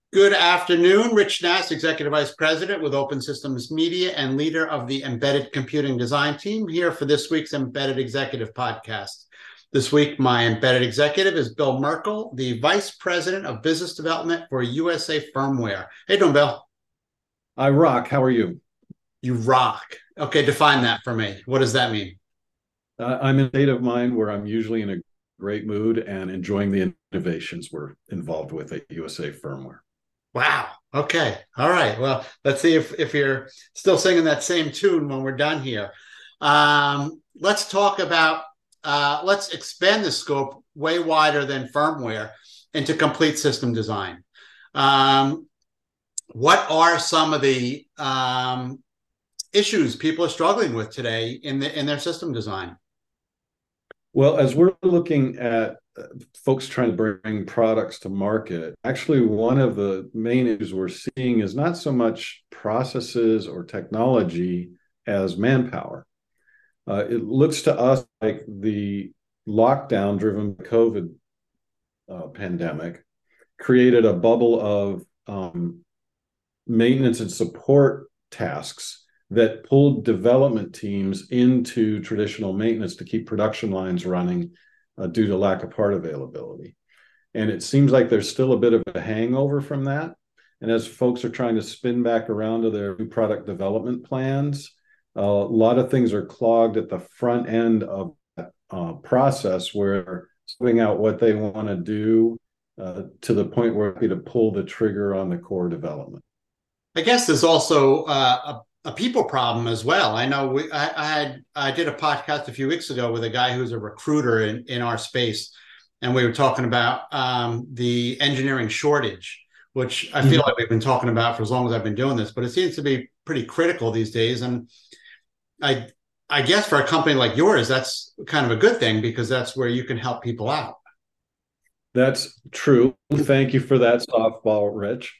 Good afternoon. Rich Nass, Executive Vice President with Open Systems Media and leader of the Embedded Computing Design Team, here for this week's Embedded Executive Podcast. This week, my embedded executive is Bill Merkel, the Vice President of Business Development for USA Firmware. Hey, doing, Bill? I rock. How are you? You rock. Okay, define that for me. What does that mean? I'm in a state of mind where I'm usually in a great mood and enjoying the innovations we're involved with at USA Firmware. Wow. Okay. All right. Well, let's see if you're still singing that same tune when we're done here. Let's talk about, let's expand the scope way wider than firmware into complete system design. Um, what are some of the issues people are struggling with today in their system design? Well, as we're looking at folks trying to bring products to market, actually, one of the main issues we're seeing is not so much processes or technology as manpower. It looks to us like the lockdown driven by COVID pandemic created a bubble of maintenance and support tasks that pulled development teams into traditional maintenance to keep production lines running due to lack of part availability. And it seems like there's still a bit of a hangover from that. And as folks are trying to spin back around to their new product development plans, a lot of things are clogged at the front end of that process where sorting out what they want to do to the point where they're to pull the trigger on the core development. I guess there's also a people problem as well. I know I did a podcast a few weeks ago with a guy who's a recruiter in our space, and we were talking about the engineering shortage, which I feel like we've been talking about for as long as I've been doing this, but it seems to be pretty critical these days. And I I guess for a company like yours, that's kind of a good thing because that's where you can help people out. That's true. Thank you for that softball, Rich.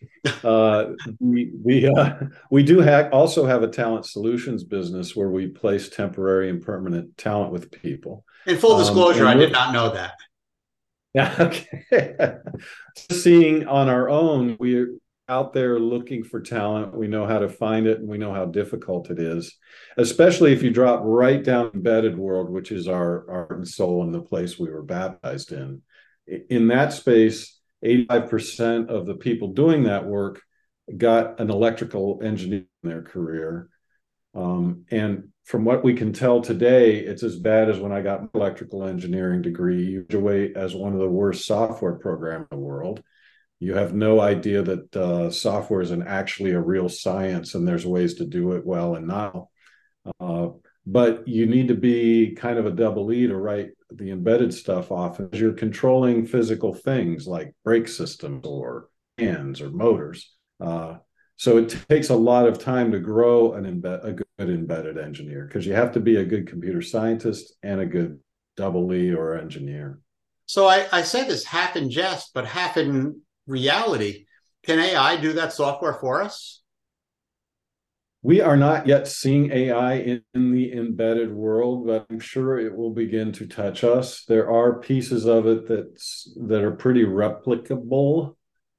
We do also have a talent solutions business where we place temporary and permanent talent with people. In full disclosure, And I we're did not know that. Yeah, okay. Seeing on our own, we're out there looking for talent. We know how to find it and we know how difficult it is, especially if you drop right down embedded world, which is our heart and soul and the place we were baptized in. In that space, 85% of the people doing that work got an electrical engineer in their career. And from what we can tell today, it's as bad as when I got my electrical engineering degree. You graduate as one of the worst software programs in the world. You have no idea that software is actually a real science and there's ways to do it well and not. Uh, but you need to be kind of a double E to write the embedded stuff off as you're controlling physical things like brake systems or hands or motors. So it takes a lot of time to grow a good embedded engineer because you have to be a good computer scientist and a good double E or engineer. So I said this half in jest, but half in reality. Can AI do that software for us? We are not yet seeing AI in the embedded world, but I'm sure it will begin to touch us. There are pieces of it that are pretty replicable,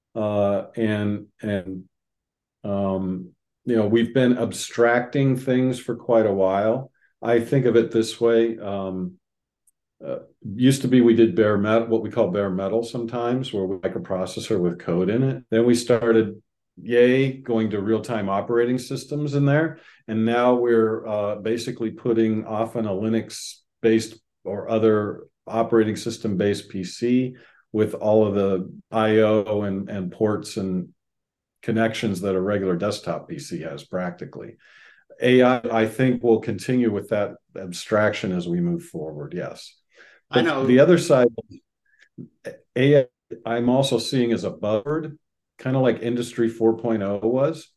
and we've been abstracting things for quite a while. I think of it this way. Used to be we did bare metal, what we call bare metal sometimes, where we like a processor with code in it. Then we started going to real-time operating systems in there. And now we're basically putting often a Linux-based or other operating system-based PC with all of the I/O and ports and connections that a regular desktop PC has practically. AI, I think, will continue with that abstraction as we move forward, yes. I But the know. other side, AI, I'm also seeing as a buzzword, kind of like Industry 4.0 was.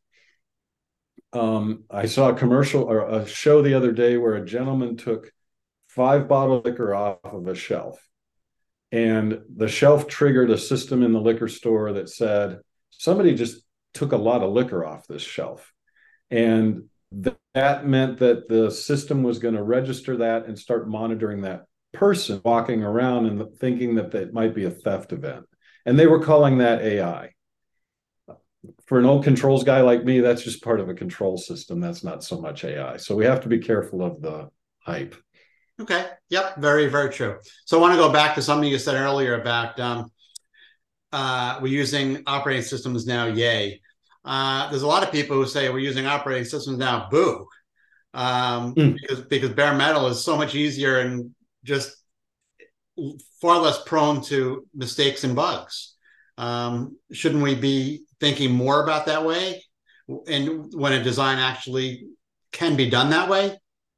I saw a commercial or a show the other day where a gentleman took 5 bottles of liquor off of a shelf, and the shelf triggered a system in the liquor store that said somebody just took a lot of liquor off this shelf. And that meant that the system was going to register that and start monitoring that person walking around and thinking that might be a theft event. And they were calling that AI. For an old controls guy like me, that's just part of a control system. That's not so much AI. So we have to be careful of the hype. Okay. Yep. Very, very true. So I want to go back to something you said earlier about we're using operating systems now. Yay. There's a lot of people who say we're using operating systems now. Boo. Because bare metal is so much easier and just far less prone to mistakes and bugs. Shouldn't we be thinking more about that way? And when a design actually can be done that way?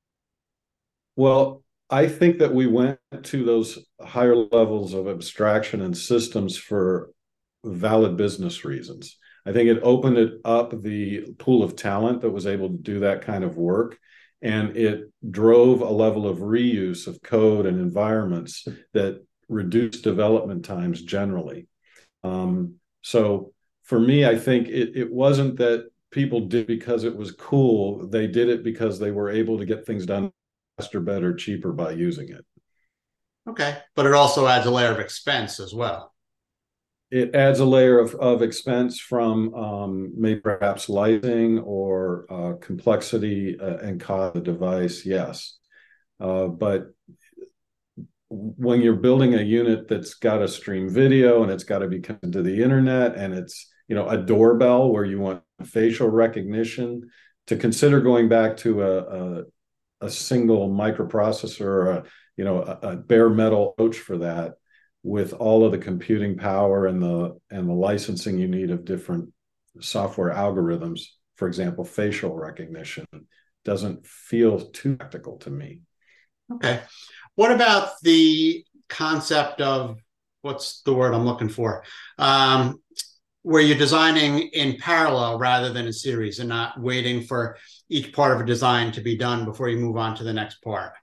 Well, I think that we went to those higher levels of abstraction and systems for valid business reasons. I think it opened it up the pool of talent that was able to do that kind of work. And it drove a level of reuse of code and environments that reduced development times generally. So for me, I think it wasn't that people did because it was cool. They did it because they were able to get things done faster, better, cheaper by using it. Okay. But it also adds a layer of expense as well. It adds a layer of expense from maybe perhaps licensing or complexity and cost of the device, yes. But when you're building a unit that's got to stream video and it's got to be connected to the internet and it's, you know, a doorbell where you want facial recognition, to consider going back to a single microprocessor or a bare metal approach for that, with all of the computing power and the licensing you need of different software algorithms, for example, facial recognition, doesn't feel too practical to me. Okay. What about the concept of, what's the word I'm looking for? Where you're designing in parallel rather than in series and not waiting for each part of a design to be done before you move on to the next part.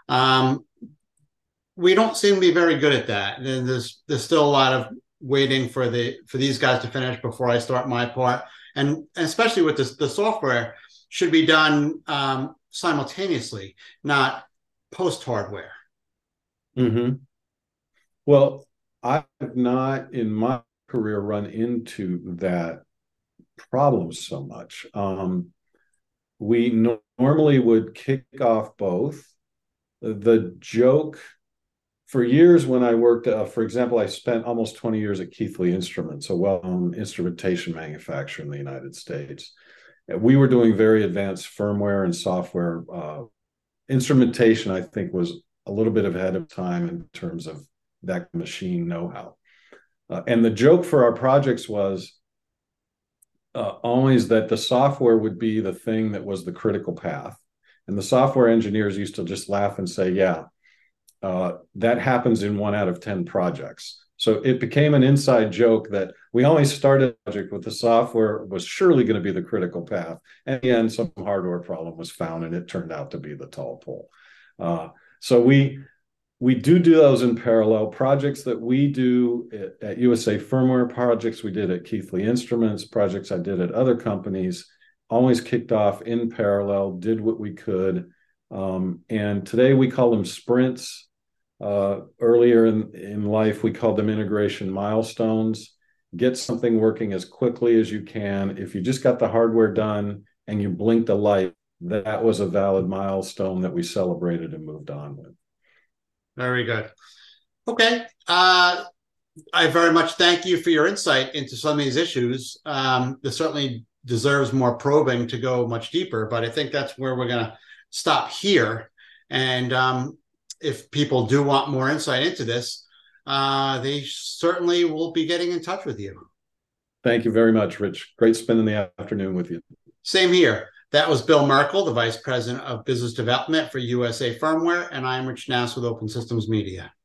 We don't seem to be very good at that. And there's still a lot of waiting for these guys to finish before I start my part. And especially with the software should be done simultaneously, not post hardware. Mm-hmm. Well, I have not in my career run into that problem so much. We normally would kick off both. The joke for years when I worked, for example, I spent almost 20 years at Keithley Instruments, a well-known instrumentation manufacturer in the United States. We were doing very advanced firmware and software. Instrumentation, I think, was a little bit ahead of time in terms of that machine know-how. And the joke for our projects was always that the software would be the thing that was the critical path. And the software engineers used to just laugh and say, yeah, that happens in 1 out of 10 projects. So it became an inside joke that we always started a project with the software was surely going to be the critical path. And in the end, some hardware problem was found and it turned out to be the tall pole. So we do those in parallel. Projects that we do at USA Firmware, projects we did at Keithley Instruments, projects I did at other companies, always kicked off in parallel, did what we could. And today we call them sprints. Earlier in life, we called them integration milestones. Get something working as quickly as you can. If you just got the hardware done and you blinked a light, that was a valid milestone that we celebrated and moved on with. Very good. Okay. I very much thank you for your insight into some of these issues. This certainly deserves more probing to go much deeper, but I think that's where we're going to stop here. And if people do want more insight into this, they certainly will be getting in touch with you. Thank you very much, Rich. Great spending the afternoon with you. Same here. That was Bill Merkel, the Vice President of Business Development for USA Firmware, and I'm Rich Nass with Open Systems Media.